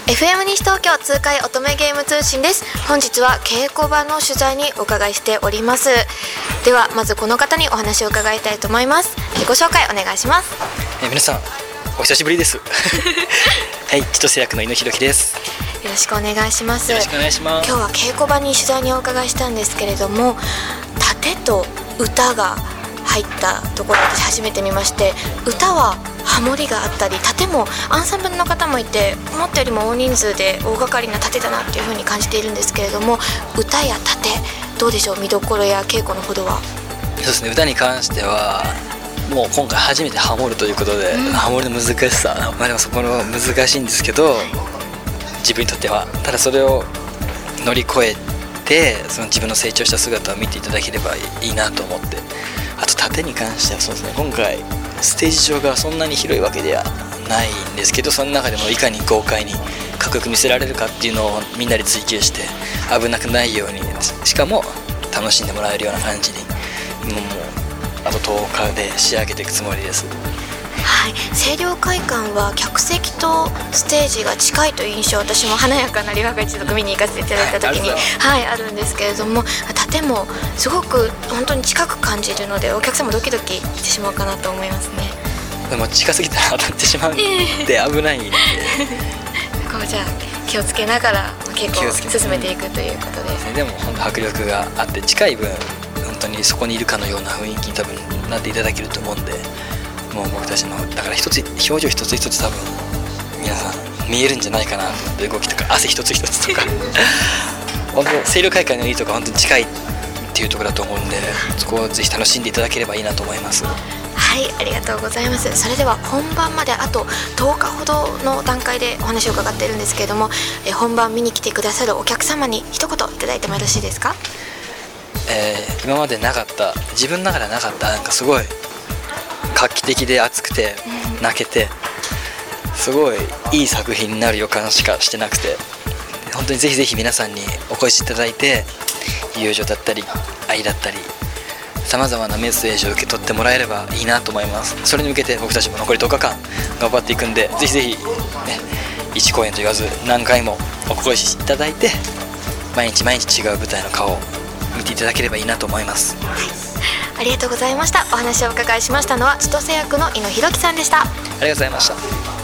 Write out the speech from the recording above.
FM 西東京痛快乙女ゲーム通信です。本日は稽古場の取材にお伺いしております。ではまずこの方にお話を伺いたいと思います。ご紹介お願いします。 皆さんお久しぶりですはい、千歳役の井野博樹です。 よろしくお願いします。 よろしくお願いします。 今日は稽古場に取材にお伺いしたんですけれども、盾と歌が入ったところ私初めて見まして、歌はハモリがあったり、盾もアンサンブルの方もいて、思ったよりも大人数で大掛かりな盾だなっていう風に感じているんですけれども、歌や盾どうでしょう、見どころや稽古のほどは。 そうですね、歌に関してはもう今回初めてハモるということで、ハモリの難しさ、でもそこの難しいんですけど、自分にとってはただそれを乗り越えて、その自分の成長した姿を見ていただければいいなと思って。あと盾に関してはそうですね、今回ステージ上がそんなに広いわけではないんですけど、その中でもいかに豪快にかっこよく見せられるかっていうのをみんなで追求して、危なくないように、しかも楽しんでもらえるような感じにもうあと10日で仕上げていくつもりです。 はい、清涼会館は客席とステージが近いという印象、私も華やかなリバー一族見に行かせていただいた時に、あるんですけれども、盾もすごく本当に近く感じるので、お客さんもドキドキしてしまうかなと思いますね。 でも近すぎたら当たってしまうんで危ないんでこうじゃあ気をつけながら稽古を進めていくということです。 でも本当迫力があって、近い分本当にそこにいるかのような雰囲気に多分なっていただけると思うんで、もう僕たちのだから表情一つ一つ多分皆さん見えるんじゃないかなと思って、動きとか汗一つ一つとか本当清涼会館のいいところは本当に近いっていうところだと思うんで、そこをぜひ楽しんでいただければいいなと思います。 はい、ありがとうございます。それでは本番まであと10日ほどの段階でお話を伺っているんですけれども、本番見に来てくださるお客様に一言いただいてもよろしいですか？ 今までなかった、自分の中ではなかった、なんかすごい画期的で熱くて泣けて、すごいいい作品になる予感しかしてなくて、本当にぜひぜひ皆さんにお越しいただいて、友情だったり愛だったりさまざまなメッセージを受け取ってもらえればいいなと思います。それに向けて僕たちも残り10日間頑張っていくんで、ぜひぜひ、ね、1公演と言わず何回もお越しいただいて、毎日毎日違う舞台の顔を見ていただければいいなと思います。 ありがとうございました。お話をお伺いしましたのは千歳役の井野博樹さんでした。 ありがとうございました。